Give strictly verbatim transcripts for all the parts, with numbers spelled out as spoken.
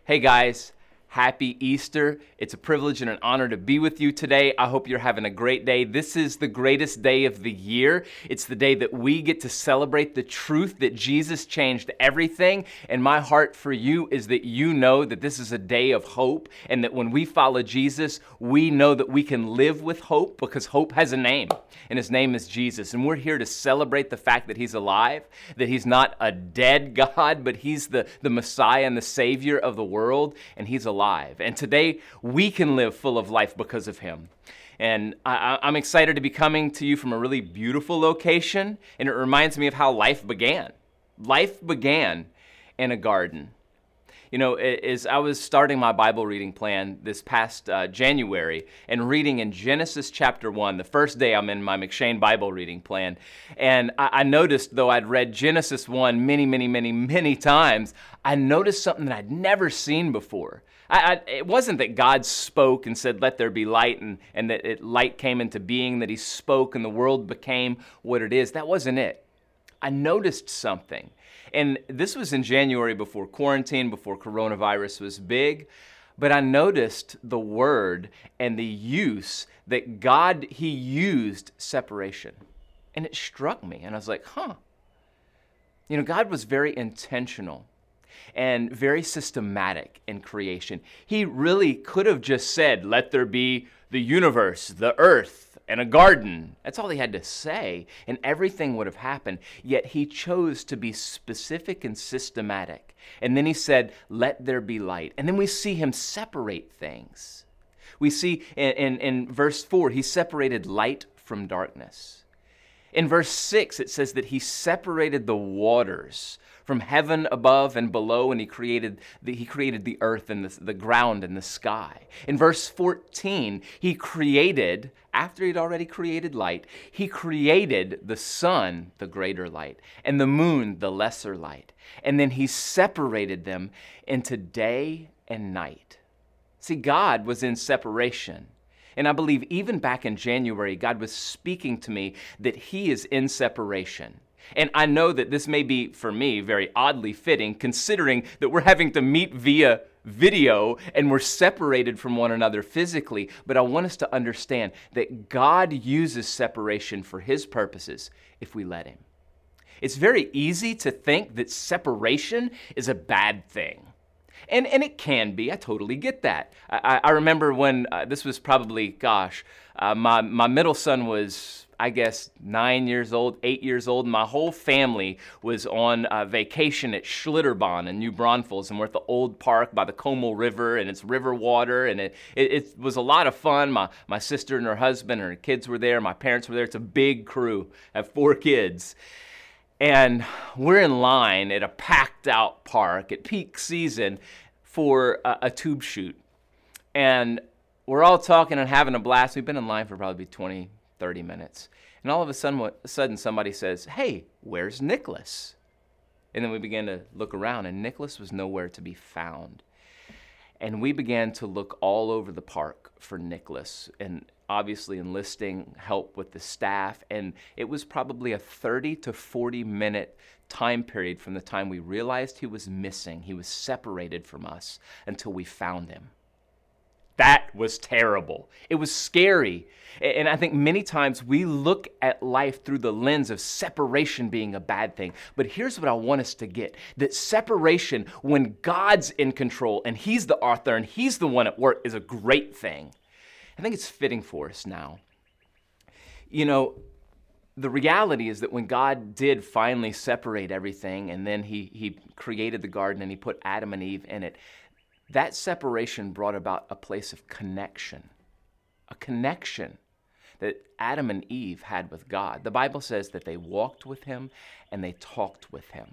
Hey guys, happy Easter. It's a privilege and an honor to be with you today. I hope you're having a great day. This is the greatest day of the year. It's the day that we get to celebrate the truth that Jesus changed everything. And my heart for you is that you know that this is a day of hope, and that when we follow Jesus, we know that we can live with hope because hope has a name, and his name is Jesus. And we're here to celebrate the fact that he's alive, that he's not a dead God, but he's the, the Messiah and the Savior of the world, and he's alive. And today we can live full of life because of him. And I, I'm excited to be coming to you from a really beautiful location, and it reminds me of how life began. Life began in a garden. You know, as I was starting my Bible reading plan this past uh, January and reading in Genesis chapter one, the first day I'm in my McShane Bible reading plan, and I, I noticed, though I'd read Genesis one many, many, many, many times, I noticed something that I'd never seen before. I, I, it wasn't that God spoke and said, let there be light, and, and that it, light came into being, that he spoke and the world became what it is. That wasn't it. I noticed something. And this was in January before quarantine, before coronavirus was big. But I noticed the word and the use that God, he used separation. And it struck me. And I was like, huh. You know, God was very intentional and very systematic in creation. He really could have just said, let there be the universe, the earth, and a garden. That's all he had to say, and everything would have happened. Yet he chose to be specific and systematic. And then he said, let there be light. And then we see him separate things. We see in, in, in verse four, he separated light from darkness. In verse six, it says that he separated the waters from heaven above and below, and he created the, he created the earth and the, the ground and the sky. In verse fourteen, he created, after he'd already created light, he created the sun, the greater light, and the moon, the lesser light. And then he separated them into day and night. See, God was in separation. And I believe even back in January, God was speaking to me that he is in separation. And I know that this may be, for me, very oddly fitting, considering that we're having to meet via video and we're separated from one another physically. But I want us to understand that God uses separation for his purposes if we let him. It's very easy to think that separation is a bad thing. And and it can be. I totally get that. I, I remember when, uh, this was probably, gosh, uh, my, my middle son was, I guess, nine years old, eight years old, and my whole family was on uh, vacation at Schlitterbahn in New Braunfels, and we're at the old park by the Como River, and it's river water, and it, it, it was a lot of fun. My, my sister and her husband and her kids were there. My parents were there. It's a big crew. I have four kids. And we're in line at a packed out park at peak season for a, a tube shoot. And we're all talking and having a blast. We've been in line for probably twenty, thirty minutes. And all of a sudden, a sudden somebody says, hey, where's Nicholas? And then we began to look around, and Nicholas was nowhere to be found. And we began to look all over the park for Nicholas, and obviously enlisting help with the staff. And it was probably a thirty to forty minute time period from the time we realized he was missing, he was separated from us, until we found him. That was terrible. It was scary. And I think many times we look at life through the lens of separation being a bad thing. But here's what I want us to get, that separation, when God's in control and he's the author and he's the one at work, is a great thing. I think it's fitting for us now. You know, the reality is that when God did finally separate everything, and then he, he created the garden and he put Adam and Eve in it, that separation brought about a place of connection, a connection that Adam and Eve had with God. The Bible says that they walked with him and they talked with him.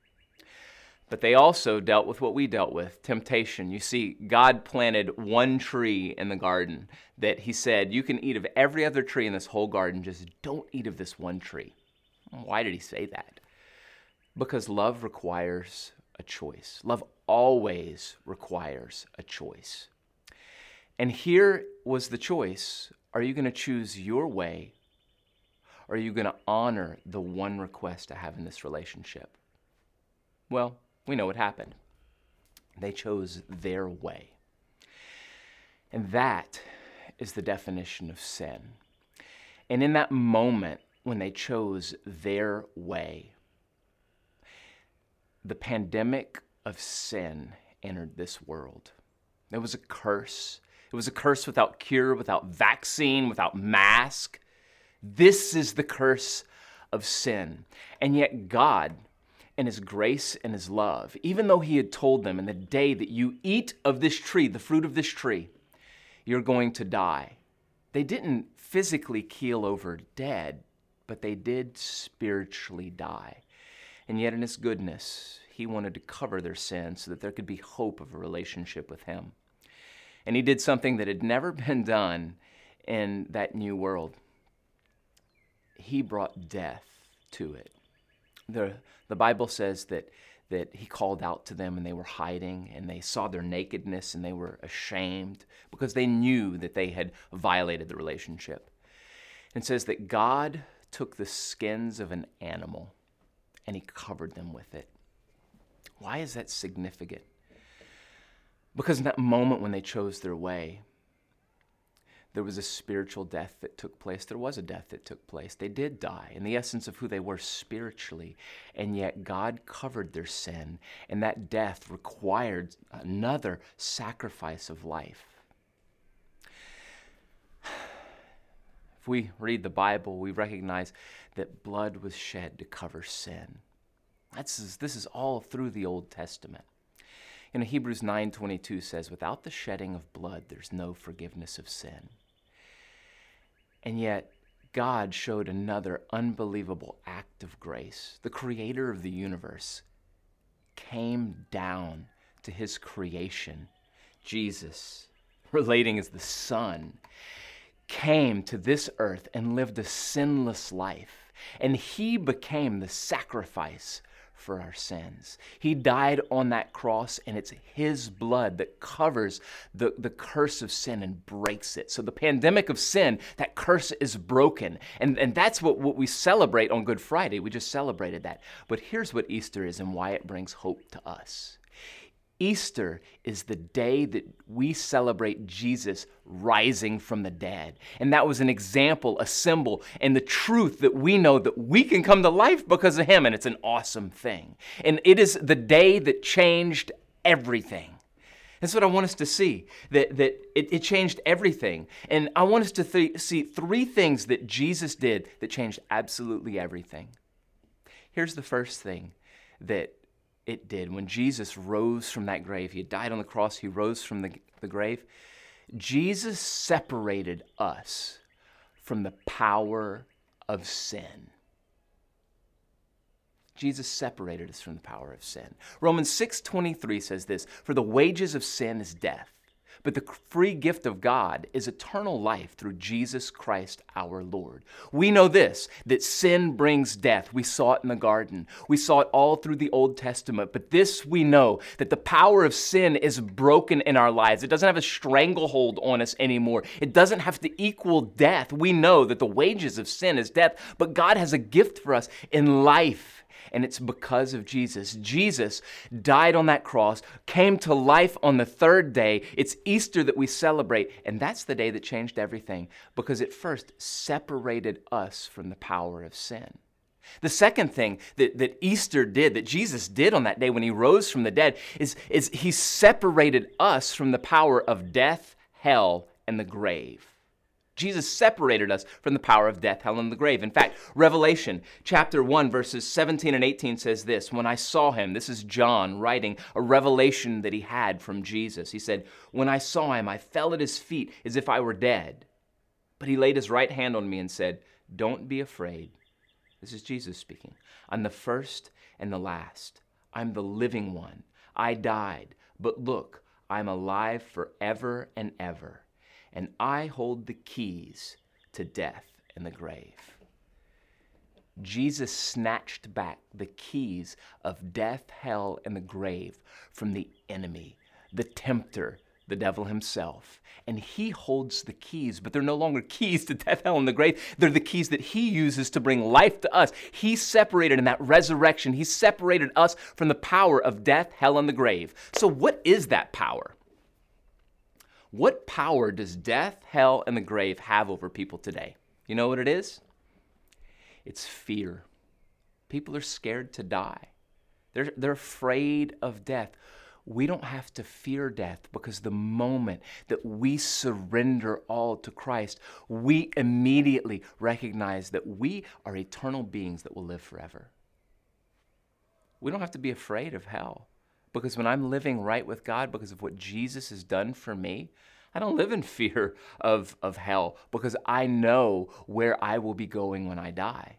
But they also dealt with what we dealt with, temptation. You see, God planted one tree in the garden that he said, you can eat of every other tree in this whole garden, just don't eat of this one tree. Why did he say that? Because love requires a choice. Love always requires a choice. And here was the choice. Are you going to choose your way, or are you going to honor the one request I have in this relationship? Well, we know what happened. They chose their way. And that is the definition of sin. And in that moment, when they chose their way, the pandemic of sin entered this world. It was a curse. It was a curse without cure, without vaccine, without mask. This is the curse of sin. And yet God, in his grace and his love, even though he had told them in the day that you eat of this tree, the fruit of this tree, you're going to die. They didn't physically keel over dead, but they did spiritually die. And yet in his goodness, he wanted to cover their sins so that there could be hope of a relationship with him. And he did something that had never been done in that new world. He brought death to it. The, the Bible says that, that he called out to them and they were hiding and they saw their nakedness and they were ashamed because they knew that they had violated the relationship. It says that God took the skins of an animal and he covered them with it. Why is that significant? Because in that moment when they chose their way, there was a spiritual death that took place. There was a death that took place. They did die in the essence of who they were spiritually, and yet God covered their sin, and that death required another sacrifice of life. If we read the Bible, we recognize that blood was shed to cover sin. That's, this is all through the Old Testament. You know, Hebrews nine twenty-two says, without the shedding of blood, there's no forgiveness of sin. And yet, God showed another unbelievable act of grace. The creator of the universe came down to his creation. Jesus, relating as the Son, came to this earth and lived a sinless life. And he became the sacrifice for our sins. He died on that cross, and it's his blood that covers the, the curse of sin and breaks it. So the pandemic of sin, that curse is broken. And, and that's what, what we celebrate on Good Friday. We just celebrated that. But here's what Easter is and why it brings hope to us. Easter is the day that we celebrate Jesus rising from the dead. And that was an example, a symbol, and the truth that we know that we can come to life because of him, and it's an awesome thing. And it is the day that changed everything. That's what I want us to see, that, that it, it changed everything. And I want us to th- see three things that Jesus did that changed absolutely everything. Here's the first thing that it did. When Jesus rose from that grave, he had died on the cross, he rose from the, the grave. Jesus separated us from the power of sin. Jesus separated us from the power of sin. Romans six twenty-three says this, for the wages of sin is death, but the free gift of God is eternal life through Jesus Christ our Lord. We know this, that sin brings death. We saw it in the garden. We saw it all through the Old Testament. But this we know, that the power of sin is broken in our lives. It doesn't have a stranglehold on us anymore. It doesn't have to equal death. We know that the wages of sin is death, but God has a gift for us in life. And it's because of Jesus. Jesus died on that cross, came to life on the third day. It's Easter that we celebrate, and that's the day that changed everything because it first separated us from the power of sin. The second thing that, that Easter did, that Jesus did on that day when he rose from the dead, is, is he separated us from the power of death, hell, and the grave. Jesus separated us from the power of death, hell, and the grave. In fact, Revelation chapter one, verses seventeen and eighteen says this, when I saw him, this is John writing a revelation that he had from Jesus. He said, when I saw him, I fell at his feet as if I were dead. But he laid his right hand on me and said, don't be afraid. This is Jesus speaking. I'm the first and the last. I'm the living one. I died, but look, I'm alive forever and ever. And I hold the keys to death and the grave. Jesus snatched back the keys of death, hell, and the grave from the enemy, the tempter, the devil himself. And he holds the keys, but they're no longer keys to death, hell, and the grave. They're the keys that he uses to bring life to us. He separated in that resurrection. He separated us from the power of death, hell, and the grave. So what is that power? What power does death, hell, and the grave have over people today? You know what it is? It's fear. People are scared to die. They're, they're afraid of death. We don't have to fear death because the moment that we surrender all to Christ, we immediately recognize that we are eternal beings that will live forever. We don't have to be afraid of hell because when I'm living right with God because of what Jesus has done for me, I don't live in fear of, of hell because I know where I will be going when I die.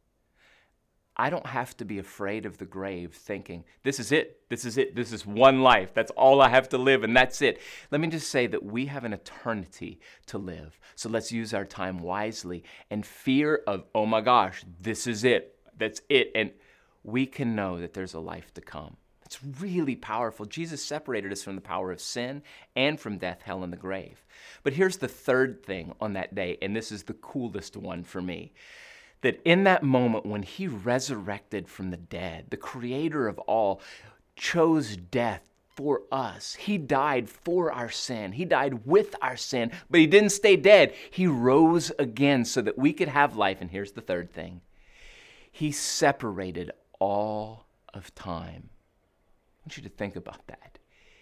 I don't have to be afraid of the grave thinking, this is it, this is it, this is one life, that's all I have to live, and that's it. Let me just say that we have an eternity to live. So let's use our time wisely. And fear of, oh my gosh, this is it, that's it. And we can know that there's a life to come. It's really powerful. Jesus separated us from the power of sin and from death, hell, and the grave. But here's the third thing on that day, and this is the coolest one for me. That in that moment when he resurrected from the dead, the creator of all chose death for us. He died for our sin. He died with our sin, but he didn't stay dead. He rose again so that we could have life. And here's the third thing. He separated all of time. I want you to think about that.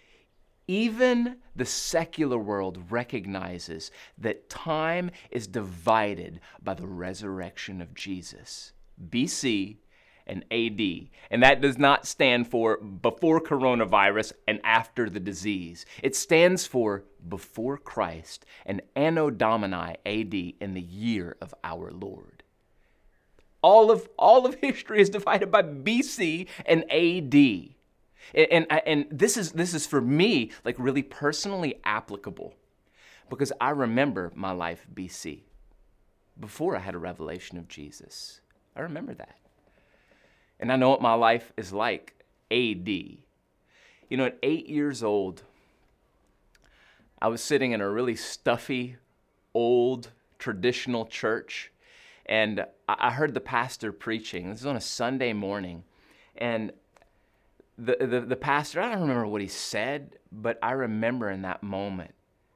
Even the secular world recognizes that time is divided by the resurrection of Jesus, B C and A D. And that does not stand for before coronavirus and after the disease. It stands for before Christ and Anno Domini A D in the year of our Lord. All of, all of history is divided by B C and A D. And, and, and this is this is for me like really personally applicable because I remember my life B C, before I had a revelation of Jesus. I remember that. And I know what my life is like A D. You know, at eight years old, I was sitting in a really stuffy, old, traditional church, and I heard the pastor preaching. This was on a Sunday morning, and The, the the pastor, I don't remember what he said, but I remember in that moment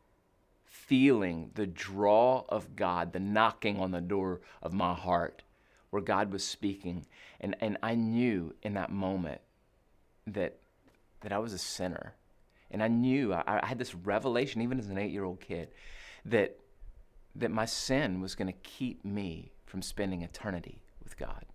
feeling the draw of God, the knocking on the door of my heart where God was speaking. And, and I knew in that moment that, that I was a sinner. And I knew, I, I had this revelation, even as an eight-year-old kid, that, that my sin was going to keep me from spending eternity with God.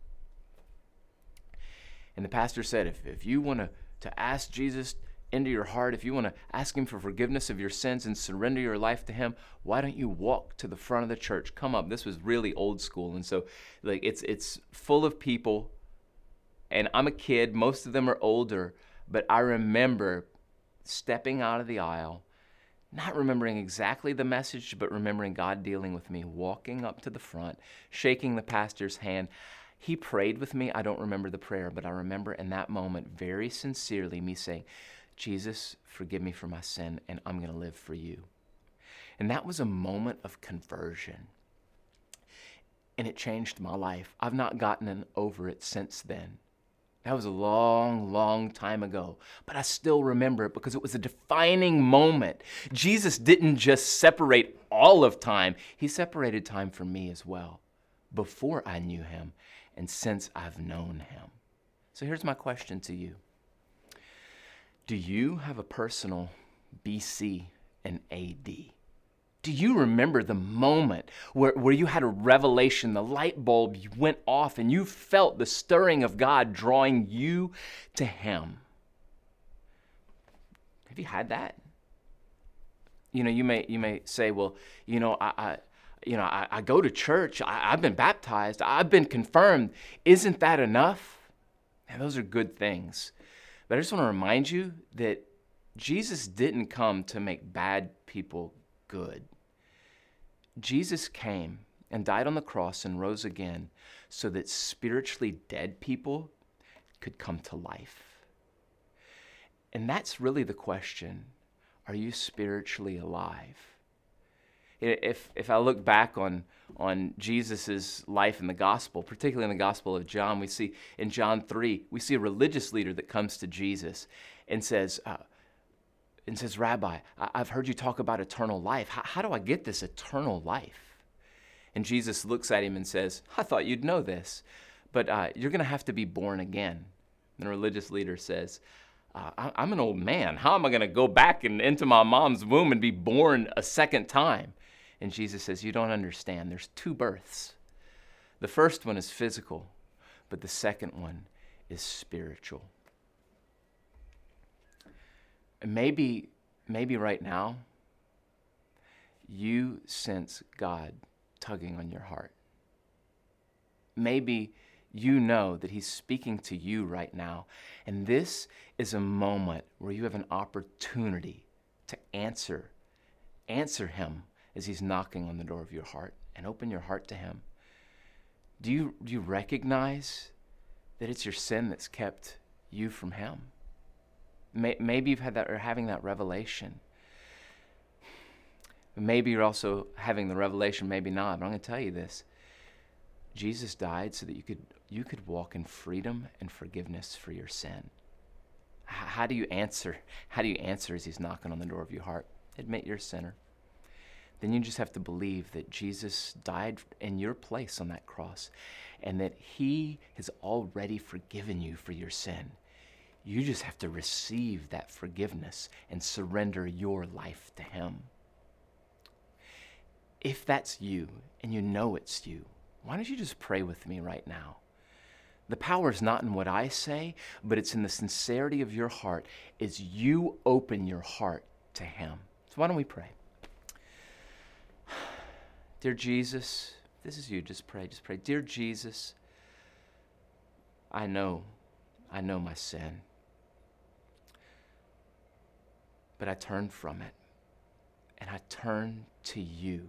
And the pastor said, if, if you want to, to ask Jesus into your heart, if you want to ask him for forgiveness of your sins and surrender your life to him, why don't you walk to the front of the church? Come up. This was really old school. And so like it's it's full of people. And I'm a kid. Most of them are older. But I remember stepping out of the aisle, not remembering exactly the message, but remembering God dealing with me, walking up to the front, shaking the pastor's hand. He prayed with me. I don't remember the prayer, but I remember in that moment very sincerely me saying, Jesus, forgive me for my sin, and I'm going to live for you. And that was a moment of conversion. And it changed my life. I've not gotten over it since then. That was a long, long time ago, but I still remember it because it was a defining moment. Jesus didn't just separate all of time. He separated time for me as well, before I knew him and since I've known him. So here's my question to you. Do you have a personal B C and A D? Do you remember the moment where, where you had a revelation, the light bulb went off and you felt the stirring of God drawing you to him? Have you had that? You know, you may you may say, well, you know, I, I you know, I, I go to church, I, I've been baptized, I've been confirmed. Isn't that enough? And those are good things. But I just want to remind you that Jesus didn't come to make bad people good. Jesus came and died on the cross and rose again so that spiritually dead people could come to life. And that's really the question. Are you spiritually alive? If if I look back on, on Jesus' life in the gospel, particularly in the Gospel of John, we see in John three, we see a religious leader that comes to Jesus and says, uh, and says, Rabbi, I- I've heard you talk about eternal life. How, how do I get this eternal life? And Jesus looks at him and says, I thought you'd know this, but uh, you're going to have to be born again. And the religious leader says, uh, I- I'm an old man. How am I going to go back and into my mom's womb and be born a second time? And Jesus says, you don't understand. There's two births. The first one is physical, but the second one is spiritual. And maybe, maybe right now, you sense God tugging on your heart. Maybe you know that he's speaking to you right now. And this is a moment where you have an opportunity to answer, answer him as he's knocking on the door of your heart, and open your heart to him. Do you, do you recognize that it's your sin that's kept you from him? May, maybe you've had that, or having that revelation. Maybe you're also having the revelation, maybe not, but I'm going to tell you this. Jesus died so that you could, you could walk in freedom and forgiveness for your sin. H- how do you answer? How do you answer as he's knocking on the door of your heart? Admit you're a sinner. Then you just have to believe that Jesus died in your place on that cross and that he has already forgiven you for your sin. You just have to receive that forgiveness and surrender your life to him. If that's you and you know it's you, why don't you just pray with me right now? The power is not in what I say, but it's in the sincerity of your heart as you open your heart to him. So why don't we pray? Dear Jesus, this is you, just pray, just pray. Dear Jesus, I know, I know my sin, but I turn from it, and I turn to you.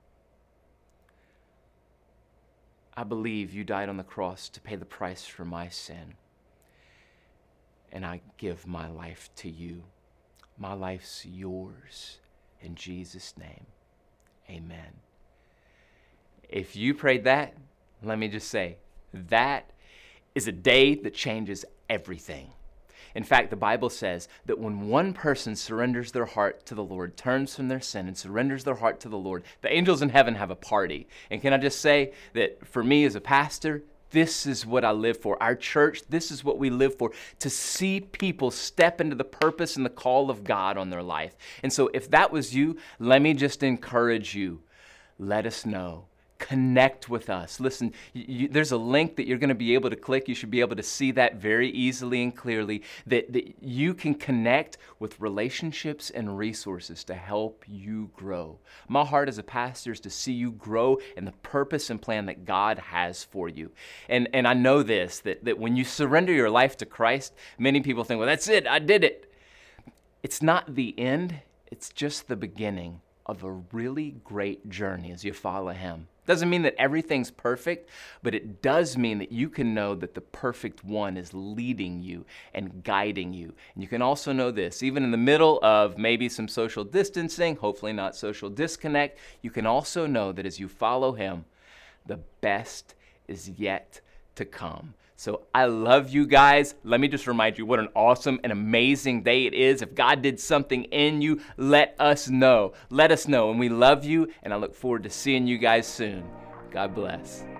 I believe you died on the cross to pay the price for my sin, and I give my life to you. My life's yours. In Jesus' name, amen. If you prayed that, let me just say, that is a day that changes everything. In fact, the Bible says that when one person surrenders their heart to the Lord, turns from their sin and surrenders their heart to the Lord, the angels in heaven have a party. And can I just say that for me as a pastor, this is what I live for. Our church, this is what we live for, to see people step into the purpose and the call of God on their life. And so if that was you, let me just encourage you. Let us know. Connect with us. Listen, you, there's a link that you're going to be able to click. You should be able to see that very easily and clearly, that, that you can connect with relationships and resources to help you grow. My heart as a pastor is to see you grow in the purpose and plan that God has for you. And, and I know this, that, that when you surrender your life to Christ, many people think, well, that's it, I did it. It's not the end, it's just the beginning of a really great journey as you follow him. Doesn't mean that everything's perfect, but it does mean that you can know that the perfect one is leading you and guiding you. And you can also know this, even in the middle of maybe some social distancing, hopefully not social disconnect, you can also know that as you follow him, the best is yet to come. So I love you guys. Let me just remind you what an awesome and amazing day it is. If God did something in you, let us know. Let us know. And we love you, and I look forward to seeing you guys soon. God bless.